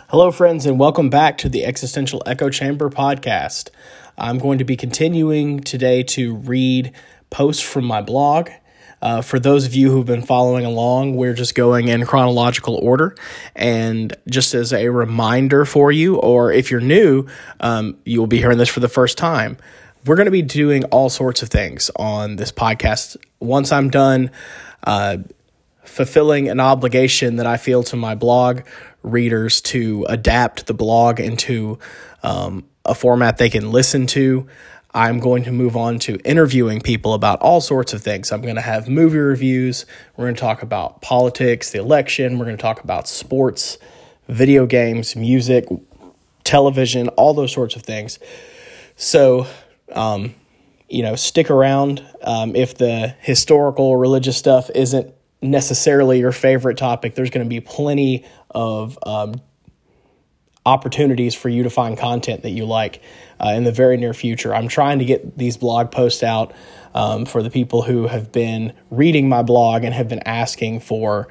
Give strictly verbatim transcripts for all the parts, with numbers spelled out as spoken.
Hello, friends, and welcome back to the Existential Echo Chamber podcast. I'm going to be continuing today to read posts from my blog. Uh, for those of you who've been following along, we're just going in chronological order. And just as a reminder for you, or if you're new, um, you will be hearing this for the first time. We're going to be doing all sorts of things on this podcast. Once I'm done uh, fulfilling an obligation that I feel to my blog readers to adapt the blog into um, a format they can listen to, I'm going to move on to interviewing people about all sorts of things. I'm going to have movie reviews. We're going to talk about politics, the election. We're going to talk about sports, video games, music, television, all those sorts of things. So, um, you know, stick around. Um, if the historical religious stuff isn't necessarily your favorite topic, there's going to be plenty of um, opportunities for you to find content that you like uh, in the very near future. I'm trying to get these blog posts out um, for the people who have been reading my blog and have been asking for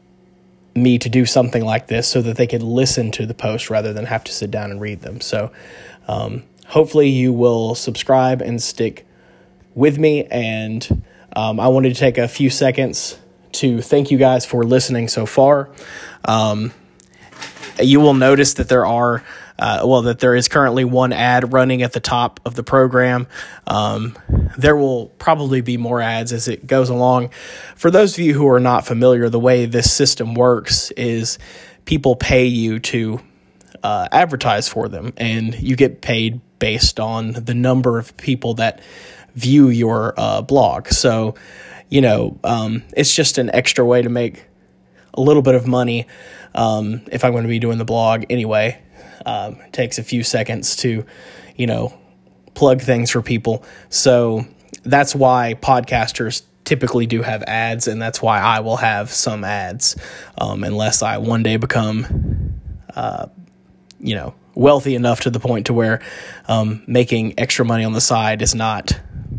me to do something like this so that they could listen to the post rather than have to sit down and read them. So um, hopefully you will subscribe and stick with me. And um, I wanted to take a few seconds to thank you guys for listening so far. Um, you will notice that there are, uh, well, that there is currently one ad running at the top of the program. Um, there will probably be more ads as it goes along. For those of you who are not familiar, the way this system works is people pay you to uh, advertise for them, and you get paid based on the number of people that view your uh, blog. So, you know, um, it's just an extra way to make a little bit of money um, if I'm going to be doing the blog anyway. Um, it takes a few seconds to, you know, plug things for people. So that's why podcasters typically do have ads, and that's why I will have some ads um, unless I one day become, uh, you know, wealthy enough to the point to where um, making extra money on the side is not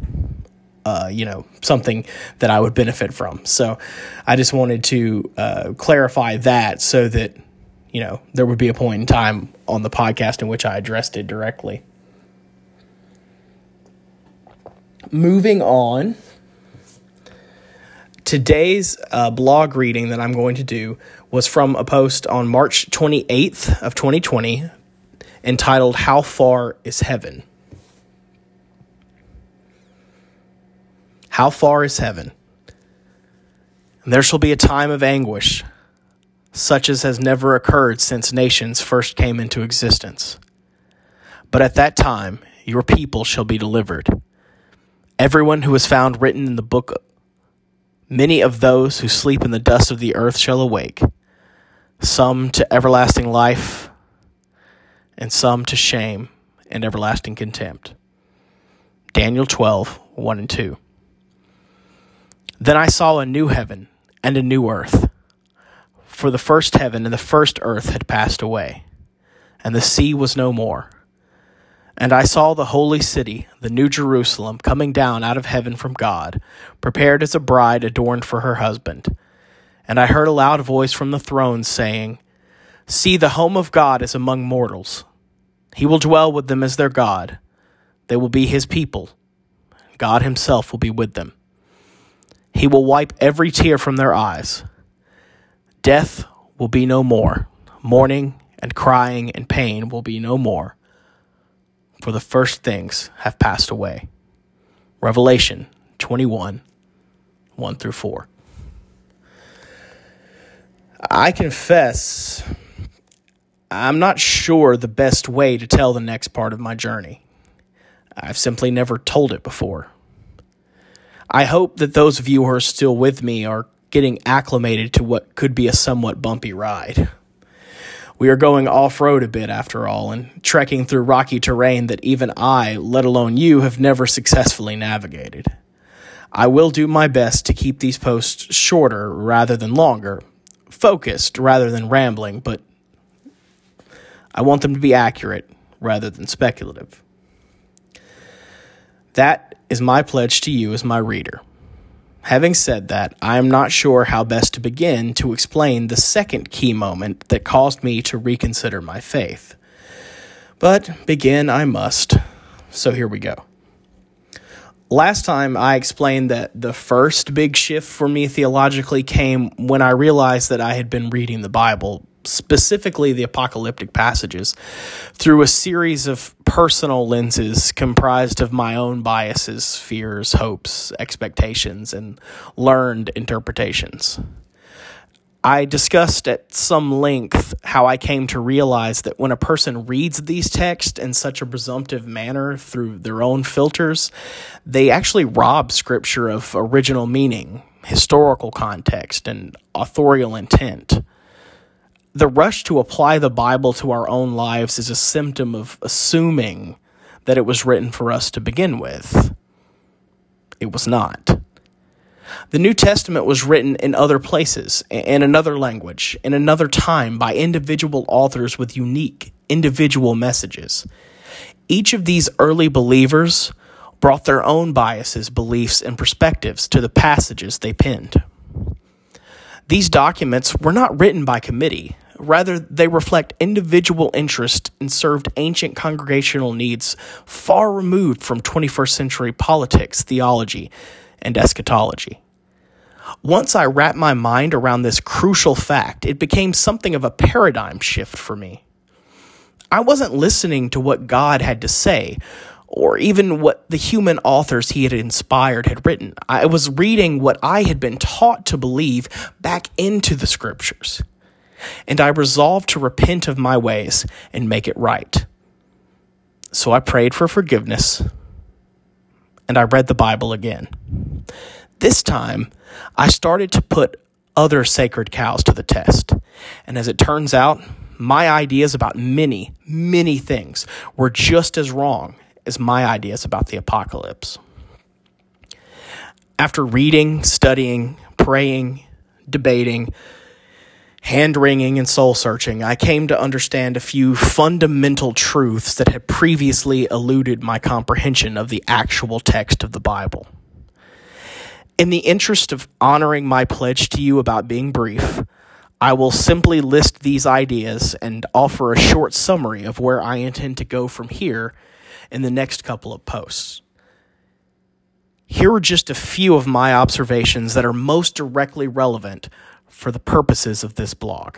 Uh, you know, something that I would benefit from. So I just wanted to uh, clarify that so that, you know, there would be a point in time on the podcast in which I addressed it directly. Moving on, today's uh, blog reading that I'm going to do was from a post on March twenty-eighth of twenty twenty entitled, "How Far is Heaven?" How far is heaven? And there shall be a time of anguish, such as has never occurred since nations first came into existence. But at that time, your people shall be delivered. Everyone who is found written in the book, many of those who sleep in the dust of the earth shall awake, some to everlasting life, and some to shame and everlasting contempt. Daniel twelve, one and two. Then I saw a new heaven and a new earth, for the first heaven and the first earth had passed away, and the sea was no more. And I saw the holy city, the new Jerusalem, coming down out of heaven from God, prepared as a bride adorned for her husband. And I heard a loud voice from the throne saying, "See, the home of God is among mortals. He will dwell with them as their God. They will be his people. God himself will be with them. He will wipe every tear from their eyes. Death will be no more. Mourning and crying and pain will be no more. For the first things have passed away." Revelation twenty-one, one through four. I confess, I'm not sure the best way to tell the next part of my journey. I've simply never told it before. I hope that those of you who are still with me are getting acclimated to what could be a somewhat bumpy ride. We are going off-road a bit, after all, and trekking through rocky terrain that even I, let alone you, have never successfully navigated. I will do my best to keep these posts shorter rather than longer, focused rather than rambling, but I want them to be accurate rather than speculative. That is my pledge to you as my reader. Having said that, I am not sure how best to begin to explain the second key moment that caused me to reconsider my faith. But begin I must, so here we go. Last time I explained that the first big shift for me theologically came when I realized that I had been reading the Bible, specifically the apocalyptic passages, through a series of personal lenses comprised of my own biases, fears, hopes, expectations, and learned interpretations. I discussed at some length how I came to realize that when a person reads these texts in such a presumptive manner through their own filters, they actually rob Scripture of original meaning, historical context, and authorial intent. The rush to apply the Bible to our own lives is a symptom of assuming that it was written for us to begin with. It was not. The New Testament was written in other places, in another language, in another time, by individual authors with unique, individual messages. Each of these early believers brought their own biases, beliefs, and perspectives to the passages they penned. These documents were not written by committee. Rather, they reflect individual interest and served ancient congregational needs far removed from twenty-first century politics, theology, and eschatology. Once I wrapped my mind around this crucial fact, it became something of a paradigm shift for me. I wasn't listening to what God had to say, or even what the human authors he had inspired had written. I was reading what I had been taught to believe back into the Scriptures. And I resolved to repent of my ways and make it right. So I prayed for forgiveness, and I read the Bible again. This time, I started to put other sacred cows to the test. And as it turns out, my ideas about many, many things were just as wrong as my ideas about the apocalypse. After reading, studying, praying, debating, hand-wringing, and soul-searching, I came to understand a few fundamental truths that had previously eluded my comprehension of the actual text of the Bible. In the interest of honoring my pledge to you about being brief, I will simply list these ideas and offer a short summary of where I intend to go from here in the next couple of posts. Here are just a few of my observations that are most directly relevant for the purposes of this blog.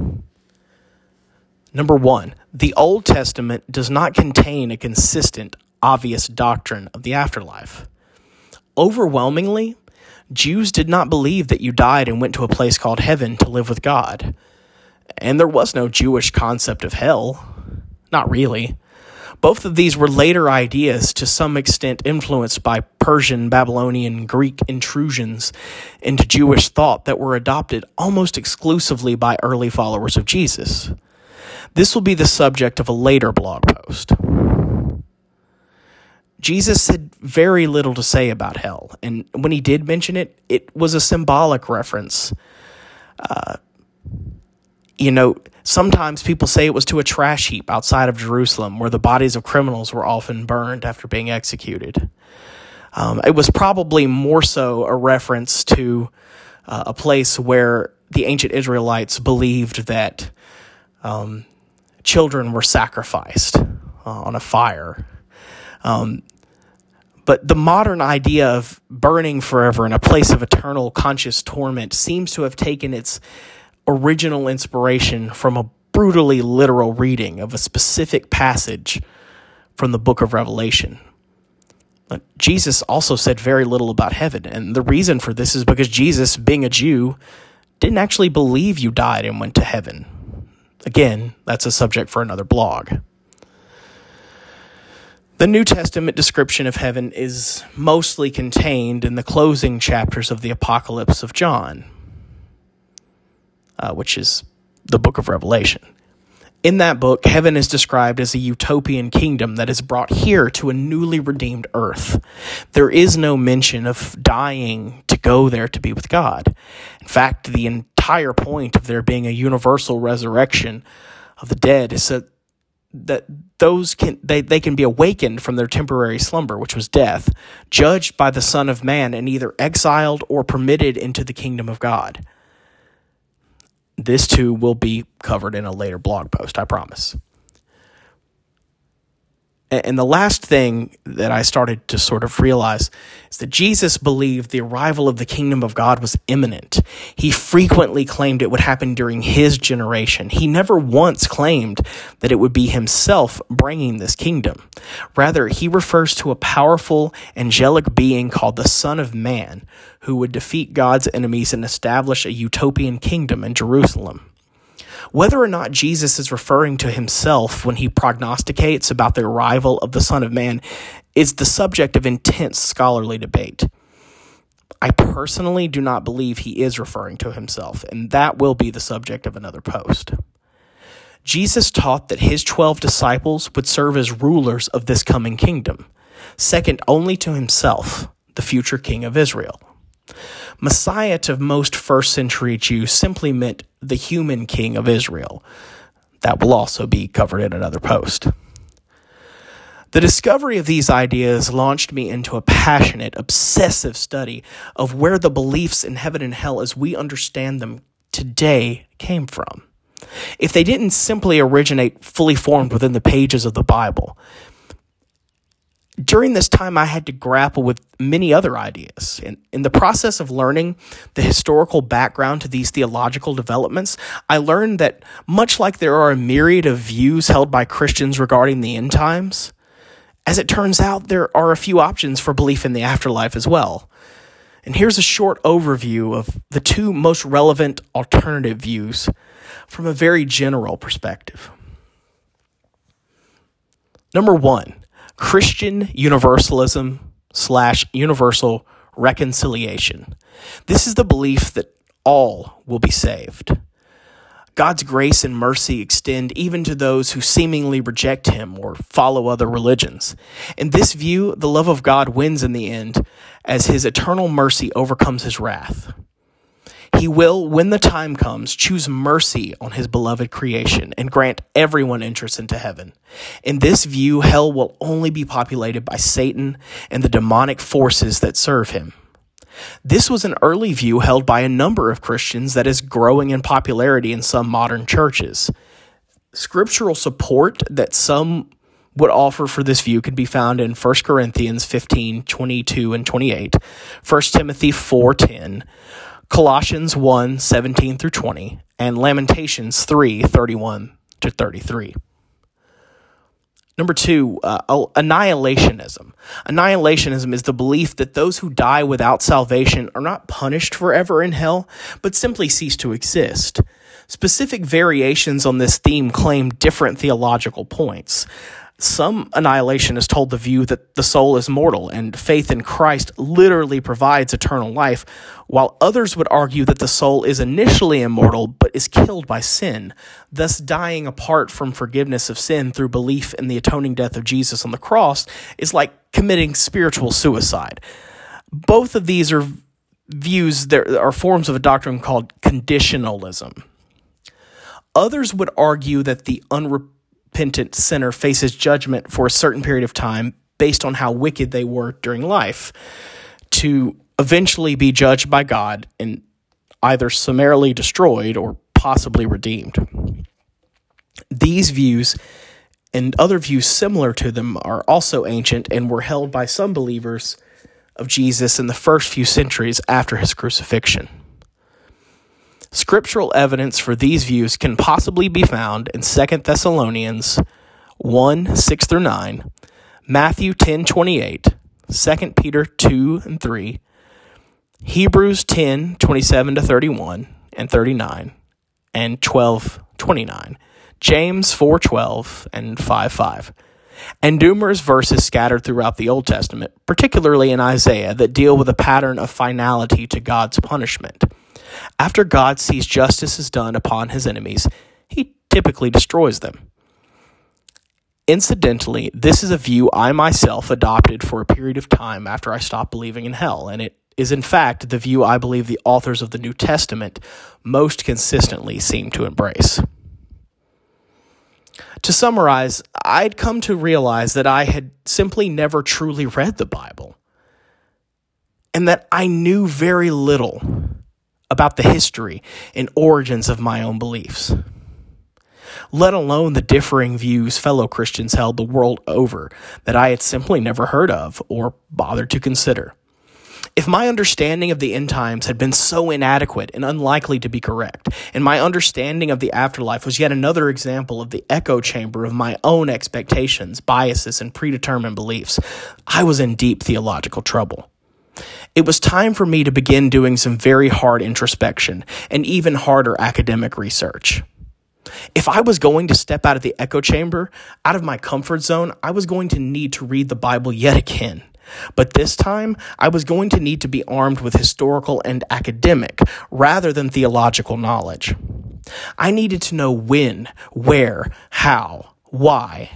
Number one, the Old Testament does not contain a consistent, obvious doctrine of the afterlife. Overwhelmingly, Jews did not believe that you died and went to a place called heaven to live with God. And there was no Jewish concept of hell. Not really. Both of these were later ideas, to some extent influenced by Persian, Babylonian, Greek intrusions into Jewish thought that were adopted almost exclusively by early followers of Jesus. This will be the subject of a later blog post. Jesus had very little to say about hell, and when he did mention it, it was a symbolic reference. Uh, you know, sometimes people say it was to a trash heap outside of Jerusalem where the bodies of criminals were often burned after being executed. Um, it was probably more so a reference to uh, a place where the ancient Israelites believed that um, children were sacrificed uh, on a fire. Um, but the modern idea of burning forever in a place of eternal conscious torment seems to have taken its original inspiration from a brutally literal reading of a specific passage from the book of Revelation. But Jesus also said very little about heaven, and the reason for this is because Jesus, being a Jew, didn't actually believe you died and went to heaven. Again, that's a subject for another blog. The New Testament description of heaven is mostly contained in the closing chapters of the Apocalypse of John, uh, which is the book of Revelation. In that book, heaven is described as a utopian kingdom that is brought here to a newly redeemed earth. There is no mention of dying to go there to be with God. In fact, the entire point of there being a universal resurrection of the dead is that that those can they, they can be awakened from their temporary slumber, which was death, judged by the Son of Man, and either exiled or permitted into the kingdom of God. This too will be covered in a later blog post, I promise. And the last thing that I started to sort of realize is that Jesus believed the arrival of the kingdom of God was imminent. He frequently claimed it would happen during his generation. He never once claimed that it would be himself bringing this kingdom. Rather, he refers to a powerful angelic being called the Son of Man, who would defeat God's enemies and establish a utopian kingdom in Jerusalem. Whether or not Jesus is referring to himself when he prognosticates about the arrival of the Son of Man is the subject of intense scholarly debate. I personally do not believe he is referring to himself, and that will be the subject of another post. Jesus taught that his twelve disciples would serve as rulers of this coming kingdom, second only to himself, the future king of Israel. Messiah to most first century Jews simply meant the human king of Israel. That will also be covered in another post. The discovery of these ideas launched me into a passionate, obsessive study of where the beliefs in heaven and hell as we understand them today came from. If they didn't simply originate fully formed within the pages of the Bible. During this time, I had to grapple with many other ideas. In, in the process of learning the historical background to these theological developments, I learned that much like there are a myriad of views held by Christians regarding the end times, as it turns out, there are a few options for belief in the afterlife as well. And here's a short overview of the two most relevant alternative views from a very general perspective. Number one, Christian universalism slash universal reconciliation. This is the belief that all will be saved. God's grace and mercy extend even to those who seemingly reject him or follow other religions. In this view, the love of God wins in the end as his eternal mercy overcomes his wrath. He will, when the time comes, choose mercy on his beloved creation and grant everyone entrance into heaven. In this view, hell will only be populated by Satan and the demonic forces that serve him. This was an early view held by a number of Christians that is growing in popularity in some modern churches. Scriptural support that some would offer for this view can be found in First Corinthians fifteen, twenty-two and twenty-eight, First Timothy four ten, Colossians one, seventeen through twenty, and Lamentations three, thirty-one to thirty-three. Number two, uh, annihilationism. Annihilationism is the belief that those who die without salvation are not punished forever in hell, but simply cease to exist. Specific variations on this theme claim different theological points. Some annihilationists hold the view that the soul is mortal and faith in Christ literally provides eternal life, while others would argue that the soul is initially immortal but is killed by sin, thus dying apart from forgiveness of sin through belief in the atoning death of Jesus on the cross is like committing spiritual suicide. Both of these are views, there are forms of a doctrine called conditionalism. Others would argue that the unrepentant Repentant sinner faces judgment for a certain period of time based on how wicked they were during life, to eventually be judged by God and either summarily destroyed or possibly redeemed. These views and other views similar to them are also ancient and were held by some believers of Jesus in the first few centuries after his crucifixion. Scriptural evidence for these views can possibly be found in Second Thessalonians one, six through nine, Matthew ten, twenty-eight, Second Peter two and three, Hebrews ten, twenty-seven to thirty-one and thirty-nine, and twelve, twenty-nine, James four, twelve, and five, five, and numerous verses scattered throughout the Old Testament, particularly in Isaiah, that deal with a pattern of finality to God's punishment. After God sees justice is done upon his enemies, he typically destroys them. Incidentally, this is a view I myself adopted for a period of time after I stopped believing in hell, and it is in fact the view I believe the authors of the New Testament most consistently seem to embrace. To To summarize, I'd come to realize that I had simply never truly read the Bible, and that I knew very little about the history and origins of my own beliefs, let alone the differing views fellow Christians held the world over that I had simply never heard of or bothered to consider. If my understanding of the end times had been so inadequate and unlikely to be correct, and my understanding of the afterlife was yet another example of the echo chamber of my own expectations, biases, and predetermined beliefs, I was in deep theological trouble. It was time for me to begin doing some very hard introspection and even harder academic research. If I was going to step out of the echo chamber, out of my comfort zone, I was going to need to read the Bible yet again. But this time, I was going to need to be armed with historical and academic rather than theological knowledge. I needed to know when, where, how, why,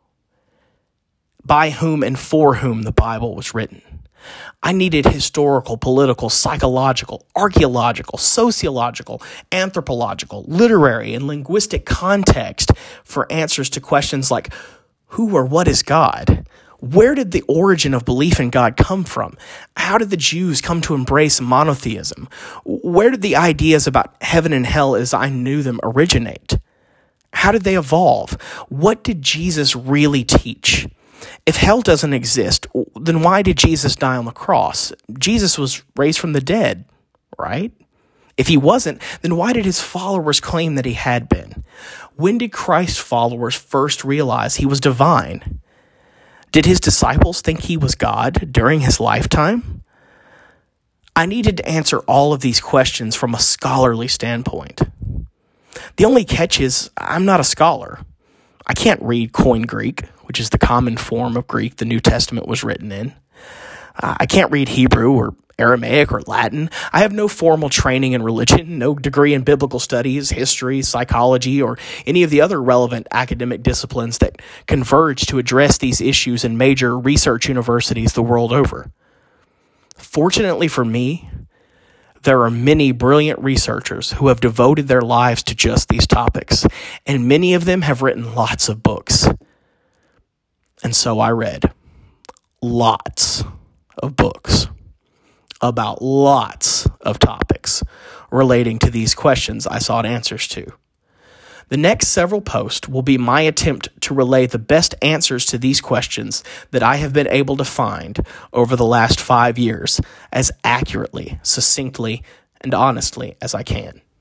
by whom, and for whom the Bible was written. I needed historical, political, psychological, archaeological, sociological, anthropological, literary, and linguistic context for answers to questions like, who or what is God? Where did the origin of belief in God come from? How did the Jews come to embrace monotheism? Where did the ideas about heaven and hell as I knew them originate? How did they evolve? What did Jesus really teach? If hell doesn't exist, then why did Jesus die on the cross? Jesus was raised from the dead, right? If he wasn't, then why did his followers claim that he had been? When did Christ's followers first realize he was divine? Did his disciples think he was God during his lifetime? I needed to answer all of these questions from a scholarly standpoint. The only catch is I'm not a scholar. I can't read Koine Greek, which is the common form of Greek the New Testament was written in. Uh, I can't read Hebrew or Aramaic or Latin. I have no formal training in religion, no degree in biblical studies, history, psychology, or any of the other relevant academic disciplines that converge to address these issues in major research universities the world over. Fortunately for me, there are many brilliant researchers who have devoted their lives to just these topics, and many of them have written lots of books. And so I read lots of books about lots of topics relating to these questions I sought answers to. The next several posts will be my attempt to relay the best answers to these questions that I have been able to find over the last five years as accurately, succinctly, and honestly as I can.